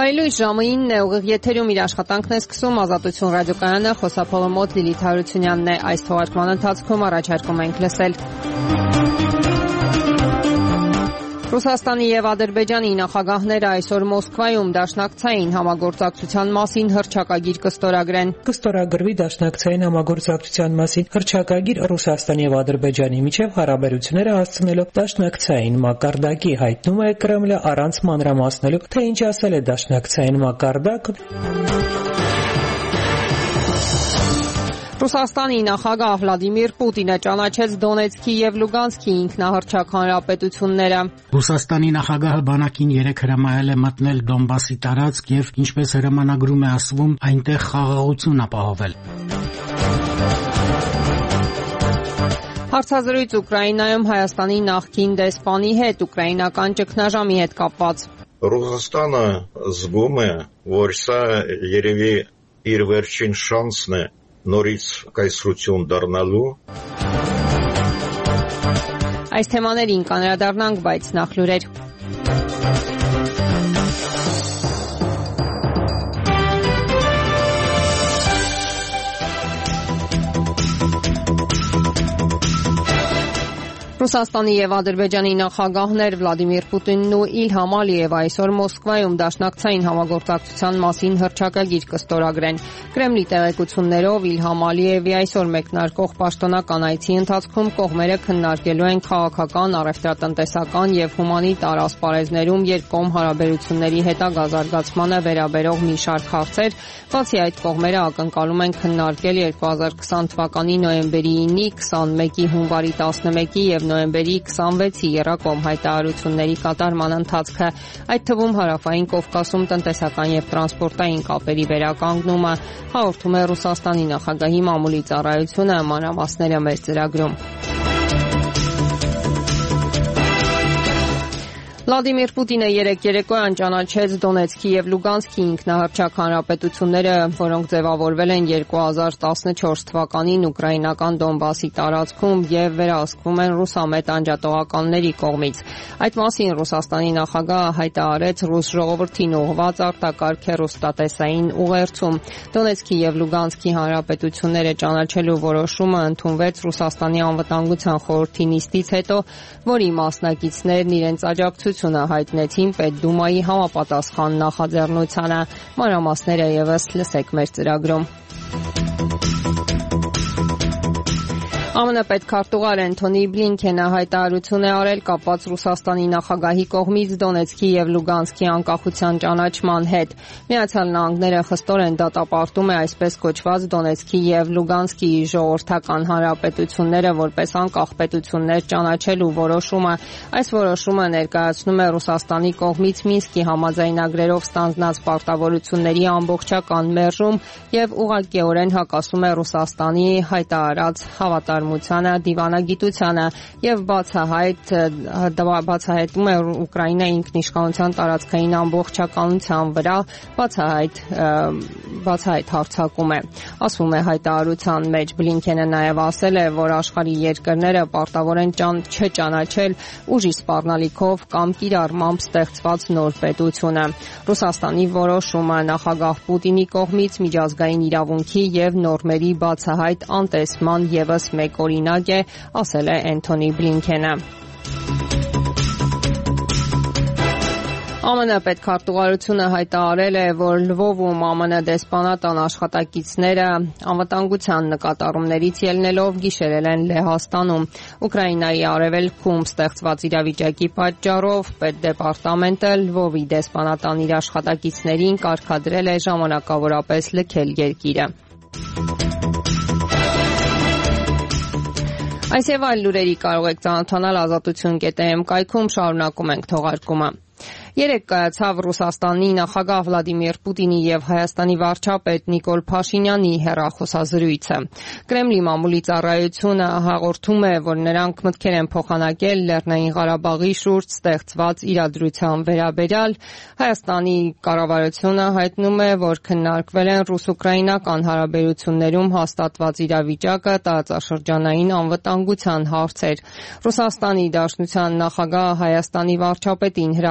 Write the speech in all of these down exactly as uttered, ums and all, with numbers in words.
Բայլույս ժամը ինն է, ուղիղ եթերում իր աշխատանքն է սկսում Ազատություն ռադիոկայանը, խոսափողը մոտ Լիլիթ Հարությունյանն է, այս թողարկման ընթացքում առաջարկում ենք լսել. Ռուսաստանի և Ադրբեջանի նախագահները այսօր Մոսկվայում դաշնակցային համագործակցության մասին հռչակագիր կստորագրեն։ Կստորագրվի դաշնակցային համագործակցության մասին հռչակագիր Ռուսաստանի և Ադրբեջանի միջև հարաբերությունները հասցնելով դաշնակցային մակարդակի, հայտնում է Կրեմլը առանց մանրամասնելու, թե ինչ ասել է դաշնակցային մակարդակ։ Ռուսաստանի նախագահ Վլադիմիր Պուտինը ճանաչեց Դոնեցկի և Լուգանսկի ինքնահռչակ հանրապետությունները։ Ռուսաստանի նախագահը բանակին երեկ հրամայել է մտնել Դոնբասի տարածք և, ինչպես հրամանագրում է ասվում, այնտեղ խաղաղություն ապահովել։ Հարցազրույց Ուկրաինայում Հայաստանի նախկին դեսպանի հետ ուկրաինական ճգնաժամի հետ կապված։ Ռուսաստանը զգում է, որ սա երևի իր վերջին շանսն է նորից կայսրություն դառնալու։ Այս թեմաներին կանրադառնանք, բայց նախ լուրեր։ Ռուսաստանի և Ադրբեջանի նախագահներ Վլադիմիր Պուտինն ու Իլհամ Ալիևը այսօր Մոսկվայում դաշնակցային համագործակցության մասին հռչակագիր կստորագրեն։ Կրեմլի տեղեկություններով Իլհամ Ալիևի այսօր մեկնարկող պաշտոնական այցի ընթացքում կողմերը քննարկելու են քաղաքական, առևտրատնտեսական և հումանիտար ասպարեզներում երկկողմ հարաբերությունների հետագա զարգացմանը վերաբերող մի շարք հարցեր, բացի այդ կողմերը ակնկալում են քննարկել երկու հազար քսան թվականի նոյեմբերի ինի, քսանմեկի հունվարի տասնմեկի և նոյեմբերի քսանվեցի եռակողմ հայտարարությունների կատարման ընթացքը, այդ թվում Հարավային Կովկասում տնտեսական և տրանսպորտային կապերի վերականգնումը, հաղորդում է Ռուսաստանի նախագահի մամուլի ծառայությունը, մանրամասները մեր ծրագրում։ Վլադիմիր Պուտինը երեկ երեկոյան ճանաչեց Դոնեցկի և Լուգանսկի ինքնահռչակ հանրապետությունները, որոնք ձևավորվել են երկու հազար տասնչորս թվականին ուկրաինական Դոնբասի տարածքում և վերահսկվում են ռուսամետ անջատողականների կողմից։ Այդ մասին Ռուսաստանի նախագահը հայտարարեց ռուս ժողովրդին ուղղված արտակարգ հեռուստատեսային ուղերձում։ Դոնեցկի և Լուգանսկի հանրապետությունները ճանաչելու որոշումը ընդունվեց Ռուսաստանի անվտանգության խորհրդի նիստից հետո, որի մասնակիցներն իրենց աջակցությունը հայտնեցին Պետդումայի համապատասխան նախաձեռնությանը։ Մանրամասները ևս լսեք մեր ծրագրում։ ԱՄՆ պետքարտուղար Էնթոնի Բլինքենը հայտարարություն է արել կապված Ռուսաստանի նախագահի կողմից Դոնեցկի և Լուգանսկի անկախության ճանաչման հետ։ Միացյալ Նահանգները խստորեն դատապարտում է այսպես կոչված Դոնեցկի և Լուգանսկի ժողովրդական հանրապետությունները որպես անկախ պետություններ ճանաչելու որոշումը։ Այս որոշումը ներկայացնում է Ռուսաստանի կողմից Մինսկի համաձայնագրերով ստանձնած պարտավորությունների ամբողջական մերժում և ուղղակիորեն հակասում է Ռուսաստանի հայտարարած հավատարմությանը դիվանագիտությանը եւ բացահայտ բացահայտում է Ուկրաինայի ինքնիշխանության տարածքային ամբողջականության վրա բացահայտ բացահայտ հարձակում է, ասվում է հայտարարության մեջ։ Բլինքենը նաեւ ասել է, որ աշխարհի երկրները պարտավոր են չճանաչել ուժի սպառնալիքով կամ կիրառմամբ ստեղծված նոր պետությունը։ Ռուսաստանի որոշումը նախագահ Պուտինի կողմից միջազգային իրավունքի եւ նորմերի բացահայտ անտեսման եւս մեկ օրինակ է, ասել է Էնթոնի Բլինքենը։ ԱՄՆ պետքարտուղարությունը հայտարարել է, որ Լվովում ԱՄՆ դեսպանատան աշխատակիցները անվտանգության նկատառումներից ելնելով գիշերել են Լեհաստանում։ Ուկրաինայի արևելքում ստեղծված իրավիճակի պատճառով պետդեպարտամենտը Լվովի դեսպանատան իր աշխատակիցներին կարգադրել է ժամանակավորապես լքել երկիրը։ Այս եւ այլ լուրերի կարող եք ծանոթանալ ազատություն կետ է էմ կայքում, շարունակում ենք թողարկումը։ Երեկ կայացավ Ռուսաստանի նախագահ Վլադիմիր Պուտինի և Հայաստանի վարչապետ Նիկոլ Փաշինյանի հեռախոսազրույցը։ Կրեմլի մամուլի ծառայությունը հաղորդում է, որ նրանք մտքեր են փոխանակել Լեռնային Ղարաբաղի շուրջ ստեղծված իրադրության վերաբերյալ։ Հայաստանի կառավարությունը հայտնում է, որ քննարկվել են ռուս-ուկրաինական հարաբերություններում հաստատված իրավիճակը, տարածաշրջանային անվտանգության հարցեր։ Ռուսաստանի Դաշնության նախագահը Հայաստանի վարչապետին հրավիրել է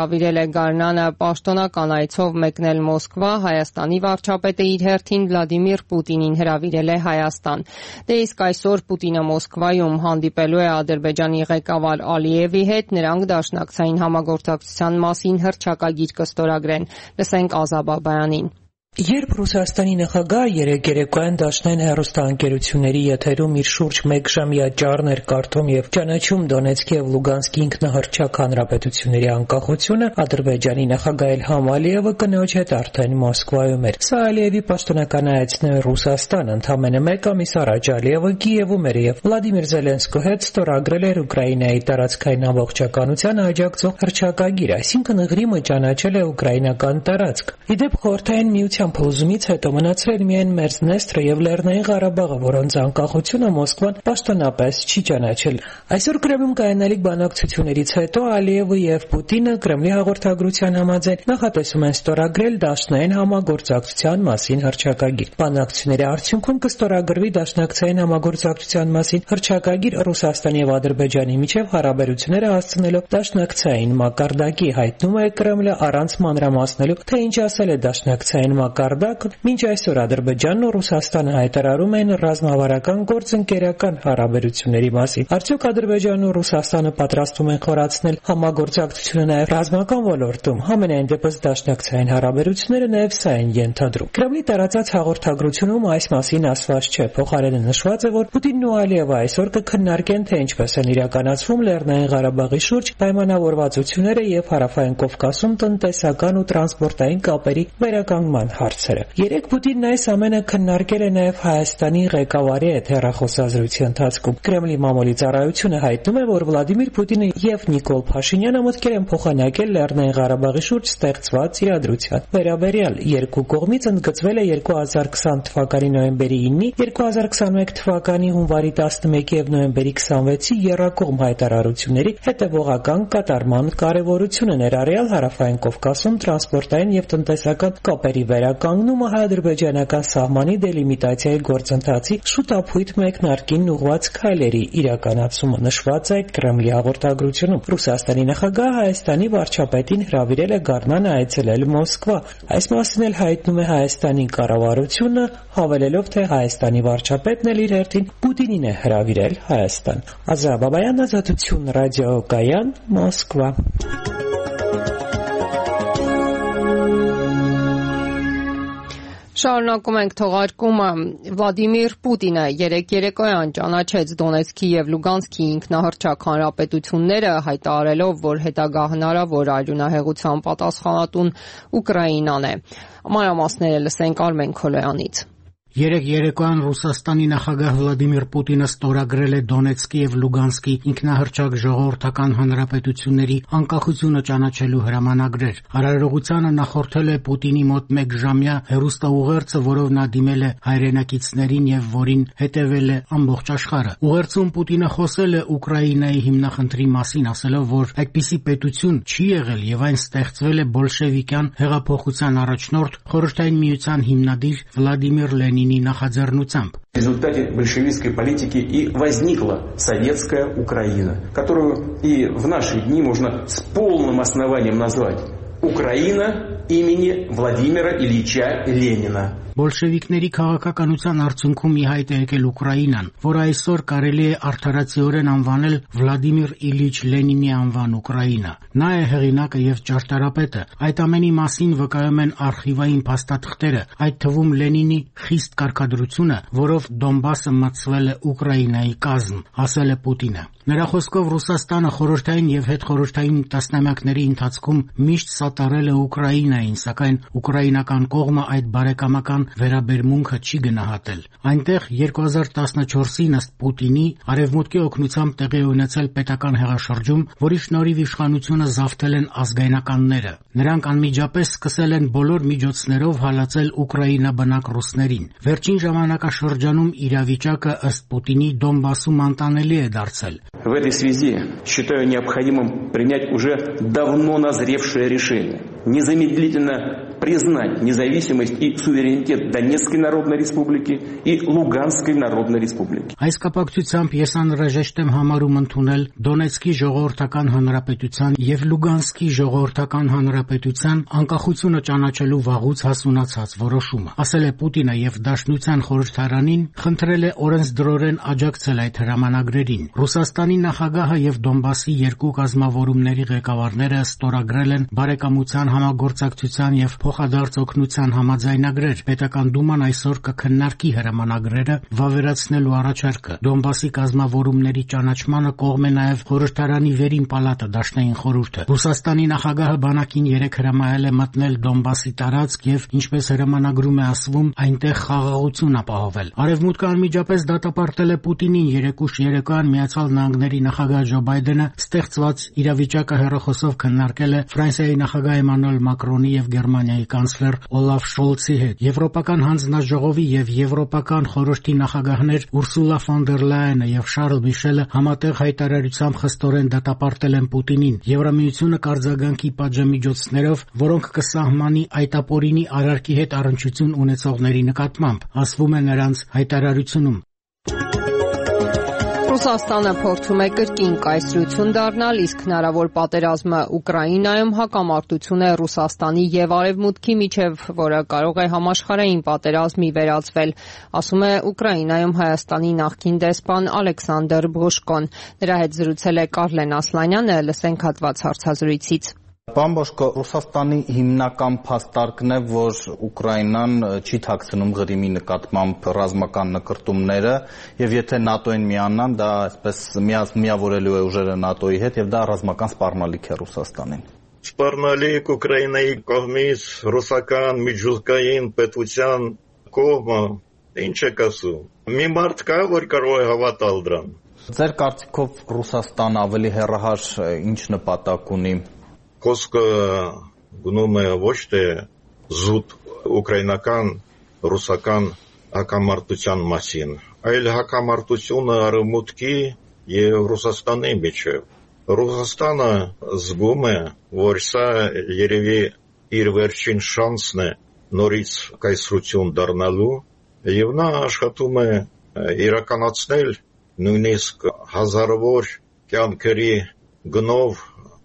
գարնանը պաշտոնական այցով մեկնել Մոսկվա, Հայաստանի վարչապետը իր հերթին Վլադիմիր Պուտինին հրավիրել է Հայաստան։ Դե իսկ այսօր Պուտինը Մոսկվայում հանդիպելու է Ադրբեջանի ղեկավար Ալիևի հետ, նրանք դաշնակցային համագործակցության մասին հռչակագիր կստորագրեն։ Լսենք Ազաբ Աբայանին։ Երբ Ռուսաստանի նախագահը երեկ երեկոյան դաշնային հեռուստաընկերությունների եթերում իր շուրջ մեկ ժամյա ճառ էր կարդում եւ ճանաչում Դոնեցկի եւ Լուգանսկի ինքնահռչակ հանրապետությունների անկախությունը, Ադրբեջանի նախագահ Իլհամ Ալիևը կնոջ հետ արդեն Մոսկվայում էր։ Սա Ալիևի պաշտոնական այցն է Ռուսաստան, ընդամենը մեկ ամիս առաջ Ալիևը Կիևում էր եւ Վլադիմիր Զելենսկու հետ ստորագրել էր Ուկրաինայի տարածքային ամբողջականության աջակցող հռչակագիր, այսինքն Ղրիմը ճանաչել է ուկրաինական տարածք։ Իդեպ խորհրդային միության փլուզումից հետո մնացել միայն Մերձնեստրը եւ Լեռնային Ղարաբաղը, որոնց անկախությունը Մոսկվան պաշտոնապես չի ճանաչել։ Այսօր Կրեմլում կայանալիք բանակցություններից հետո Ալիևը եւ Պուտինը Կրեմլի հաղորդագրության համաձայն նախատեսում են ստորագրել դաշնային համագործակցության մասին հռչակագիր։ Բանակցությունների արդյունքում կստորագրվի դաշնակցային համագործակցության մասին հռչակագիր Ռուսաստանի եւ Ադրբեջանի միջև հարաբերությունները հասցնելով դաշնակցային մակարդակի, հայտնում է Կրեմլը առանց մանրամասնելու, թե ինչ ասել է դաշնակցային մակարդակը։ Մինչ այսօր Ադրբեջանն ու Ռուսաստանը հայտարարում են ռազմավարական գործընկերական հարաբերությունների մասին։ Արդյոք Ադրբեջանն ու Ռուսաստանը պատրաստվում են խորացնել համագործակցությունը նաև ռազմական ոլորտում։ Համենայն դեպս դաշնակցային հարաբերությունները նաև սա են ենթադրում։ Կրեմլի տարածած հաղորդագրությունում այս մասին ասված չէ։ Փոխարենը նշված է, որ Պուտինն ու Ալիևը այսօր կքննարկեն, թե ինչպես են իրականացվում Լեռնային Ղարաբաղի շուրջ պայմանավորվածությունները եւ Հարավային Կովկասում տնտեսական ու տրանսպորտային կապերի վերականգնման հարցերը։ Երեկ Պուտինն այս ամենը քննարկել է նաև Հայաստանի ղեկավարի հետ հեռախոսազրույցի ընթացքում։ Կրեմլի մամուլի ծառայությունը հայտնում է, որ Վլադիմիր Պուտինը եւ Նիկոլ Փաշինյանը մտքեր են փոխանակել Լեռնային Ղարաբաղի շուրջ ստեղծված իրադրության վերաբերյալ։ Երկու կողմից ընդգծվել է երկու հազար քսան թվականի նոյեմբերի ինը, երկու հազար քսանմեկ թվականի հունվարի տասնմեկի եւ նոյեմբերի քսանվեցի եռակողմ հայտարարությունների հետևողական կատարման կարեւորությունը, ներառյալ Հարավային Կովկասում տրանսպորտային եւ տնտեսական կապերի վերականգնումը, հայ-ադրբեջանական սահմանի դելիմիտացիայի գործընթացի շուտափույթ մեկնարկին ուղղված քայլերի իրականացումը, նշված է Կրեմլի հաղորդագրությունում։ Ռուսաստանի նախագահը Հայաստանի վարչապետին հրավիրել է գարնանը այցելել Մոսկվա։ Այս մասին էլ հայտնում է Հայաստանի կառավարությունը, հավելելով, թե Հայաստանի վարչապետն էլ իր հերթին Պուտինին է հրավիրել Հայաստան։ Ազաբ Աբայան, Ազատություն ռադիոկայան, Մոսկվա։ Շարունակում ենք թողարկումը։ Վլադիմիր Պուտինը երեկ երեկոյան ճանաչեց Դոնեցկի եւ Լուգանսկի ինքնահռչակ հանրապետությունները, հայտարարելով, որ հետագա հնարավոր արյունահեղության պատասխանատուն Ուկրաինան է։ Մանրամասները լսենք Արմեն Քոլոյանից։ Երեկ երեկոյան Ռուսաստանի նախագահ Վլադիմիր Պուտինը ստորագրել է Դոնեցկի եւ Լուգանսկի ինքնահռչակ ժողովրդական հանրապետությունների անկախությունը ճանաչելու հրամանագրեր։ Արարողությանը նախորդել է Պուտինի մոտ մեկ ժամյա հեռուստաուղերձը, որով նա դիմել է հայրենակիցներին եւ որին հետեւել է ամբողջ աշխարհը։ Ուղերձում Պուտինը խոսել է Ուկրաինայի հիմնախնդրի մասին, ասելով, որ այդպիսի պետություն չի եղել եւ այն ստեղծվել է բոլշևիկյան հեղափոխության առաջնորդ Խորհրդային Միության հիմնադիր Վլադիմիր Լենինի նախաձեռնությամբ։ В результате большевистской политики и возникла советская Украина, которую и в наши дни можно с полным основанием назвать Украина имени Владимира Ильича Ленина. Բոլշևիկների քաղաքականության արդյունքում ի հայտ է եկել Ուկրաինան, որը այսօր կարելի է արդարացիորեն անվանել Վլադիմիր Իլիչ Լենինի անվան Ուկրաինա։ Նա է հեղինակը եւ ճարտարապետը։ Այդ ամենի մասին վկայում են արխիվային փաստաթղթերը, այդ թվում Լենինի խիստ կարգադրությունը, որով Դոնբասը մտցվել է Ուկրաինայի կազմ, ասել է Պուտինը։ Նրա խոսքով Ռուսաստանը խորհրդային եւ հետխորհրդային տասնամյակների ընթացքում միշտ սատարել է Ուկրաինային, սակայն ուկրաինական կողմը այդ բարեկամական վերաբերմունքը չի գնահատել։ Այնտեղ երկու հազար տասնչորսին ըստ Պուտինի արևմուտքի օգնությամբ տեղի ունեցել պետական հեղաշրջում, որի շնորհիվ իշխանությունը զավթել են ազգայնականները։ Նրանք անմիջապես սկսել են բոլոր միջոցներով հալածել Ուկրաինա բնակ ռուսներին։ Վերջին ժամանակաշրջանում իրավիճակը ըստ Պուտինի Դոնբասում անտանելի է դարձել։ В этой связи считаю необходимым принять уже давно назревшее решение, незамедлительно признать независимость и суверенитет Донецкой Народной Республики и Луганской Народной Республики. Այս կապակցությամբ ես անհրաժեշտ եմ համարում ընդունել Դոնեցկի ժողովրդական հանրապետության եւ Լուգանսկի ժողովրդական հանրապետության անկախությունը ճանաչելու վաղուց հասունացած որոշումը, ասել է Պուտինը եւ Դաշնության խորհրդարանին խնդրել է օրենսդրորեն աջակցել այդ հրամանագրերին։ Ռուսաստանի նախագահը եւ Դոնբասի երկու կազմավորումների ղեկավարները ստորագրել են բարեկամության համագործակցության եւ փոխադարձ օգնության համաձայնագրեր։ Պետական դուման այսօր կքննարկի հրամանագրերը վավերացնելու առաջարկը։ Դոնբասի կազմավորումների ճանաչմանը կողմ է նաեւ խորհրդարանի վերին պալատը, Դաշնային խորհուրդը։ Ռուսաստանի նախագահը բանակին երեք հրամայել է մտնել Դոնբասի տարածք եւ, ինչպես հրամանագրում է ասվում, այնտեղ խաղաղություն ապահովել։ Արևմուտքը անմիջապես դատապարտել է Պուտինին երեք ուշ երեկոյան Միացյալ Նահանգների նախագահ Ջո Բայդենը ստեղծված իրավիճակը հեռախոսով քննարկել է Ֆրանսիայի նախագահ Էմանուել Մակրոնի եւ Գերմանիայի կանցլեր Օլաֆ Շոլցի հետ։ Եվրոպական հանձնաժողովի եւ Եվրոպական խորհրդի նախագահներ Ուրսուլա ֆոն դեր Լայենը եւ Շարլ Միշելը համատեղ հայտարարությամբ խստորեն դատապարտել են Պուտինին։ Եվրամիությունը կարձագանքի պատժամիջոցներով, որոնք կսահմանի այդ ապօրինի արարքի հետ առնչություն ունեցողների նկատմամբ, ասվում է նրանց հայտարարությունում։ Ռուսաստանը փորձում է կրկին կայսրություն դառնալ, իսկ հնարավոր պատերազմը Ուկրաինայում հակամարտություն է Ռուսաստանի եւ Արևմուտքի միջև, որը կարող է համաշխարհային պատերազմի վերածվել, ասում է Ուկրաինայում Հայաստանի նախկին դեսպան Ալեքսանդր Բոշկոն։ Նրա հետ զրուցել է Կարլեն Ասլանյանը, լսենք հատված հարցազրույցից։ Պարոն Բոշկո, Ռուսաստանի հիմնական փաստարկն է, որ Ուկրաինան չի թաքցնում Ղրիմի նկատմամբ ռազմական նկրտումները, եւ եթե ՆԱՏՕ-ին միանան, դա այսպես միավորելու է ուժերը ՆԱՏՕ-ի հետ եւ դա ռազմական սպառնալիք է Ռուսաստանին։ Սպառնալիք Ուկրաինայի կողմից ռուսական միջուկային պետության կողմը, ինչ եք ասում։ Մի մարդ կա, որ կարող է հավատալ դրան։ Ձեր կարծիքով Ռուսաստանը ավելի հեռահար ինչ նպատակ ունի։ Խոսքը գնում է ոչ թե զուտ ուկրաինական ռուսական հակամարտության մասին, այլ հակամարտությունը Արևմուտքի եւ Ռուսաստանի միջեւ։ Ռուսաստանը զգում է, որ սա երևի իր վերջին շանսն է նորից կայսրություն դառնալու եւ նա աշխատում է իրականացնել նույնիսկ հազարավոր կյանքերի գնով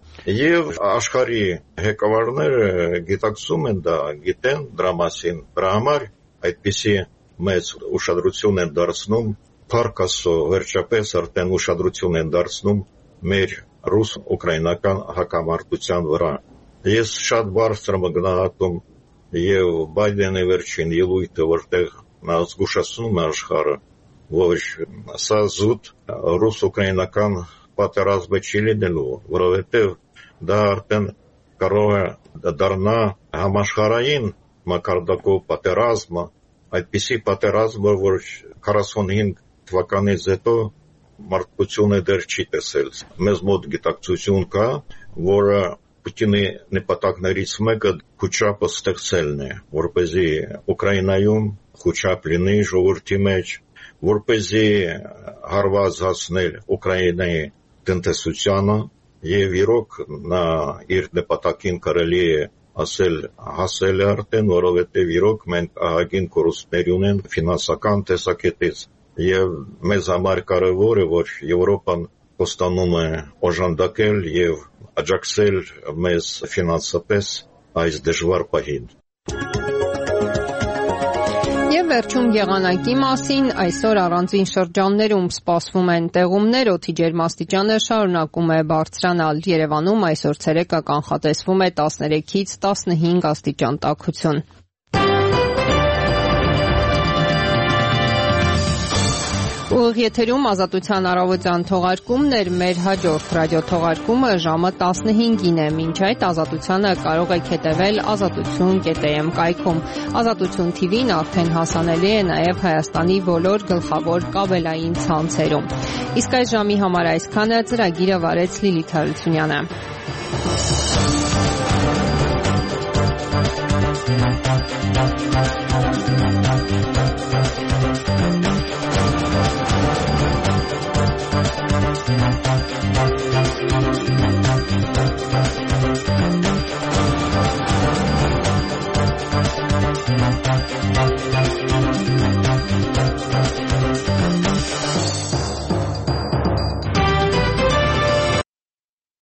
Եվ աշխարհի ղեկավարները գիտակցում են դա, գիտեն դրա մասին, դրա համար այդպիսի մեծ ուշադրություն են դարձնում, փառք Աստծո, վերջապես արդեն ուշադրություն են դարձնում մեր ռուս-ուկրաինական հակամարտության վրա։ Ես շատ բարձր եմ գնահատում եւ Բայդենի վերջին ելույթը, որտեղ նա զգուշացնում է աշխարհը, որ սա զուտ ռուս-ուկրաինական պատերազմը չի լինելու, որովհետեւ դա արդեն կարող է դառնա համաշխարհային մակարդակով պատերազմը, այդպիսի պատերազմը, որ քառասունհինգ թվականից հետո մարդկությունը դեռ չի տեսել։ Մեզ մոտ գիտակցություն կա, որը Պուտինի նպատակներից մեկը խոչապը ստեղծելն է, որպեսզի Ուկրաինայում խոչապ լինի ժողովրդի մեջ, որպեսզի հարված հասնել Ուկրաինայի տնտեսությանը, եւ իրոք նա իր նպատակին կարելի է ասել հասել է արդեն, որովհետեւ իրոք մենք ահագին կորուստներ ունենք ֆինանսական տեսակետից եւ մեզ համար կարեւոր է, որ Եվրոպան կոստանում է օժանդակել եւ աջակցել մեզ ֆինանսապես այս դժվար պահին։ Եվ վերջում եղանակի մասին, այսօր առանձին շրջաններում սպասվում են տեղումներ, օդի ջերմաստիճանը շարունակում է բարձրանալ։ Երևանում այսօր ցերեկը կանխատեսվում է տասներեքից տասնհինգ աստիճան տաքություն։ Ուղիղ եթերում Ազատության առավոտյան թողարկումներ, մեր հաջորդ ռադիոթողարկումը ժամը տասնհինգին է։ Մինչ այդ Ազատությանը կարող եք հետևել ազատություն կետ էմ կայքում։ Ազատություն թի վին արդեն հասանելի է նաև Հայաստանի բոլոր գլխավոր կաբելային ցանցերում։ Իսկ այս ժամի համար այսքանը, ծրագիրը վարեց Լիլիթ Հարությունյանը։ Thank you.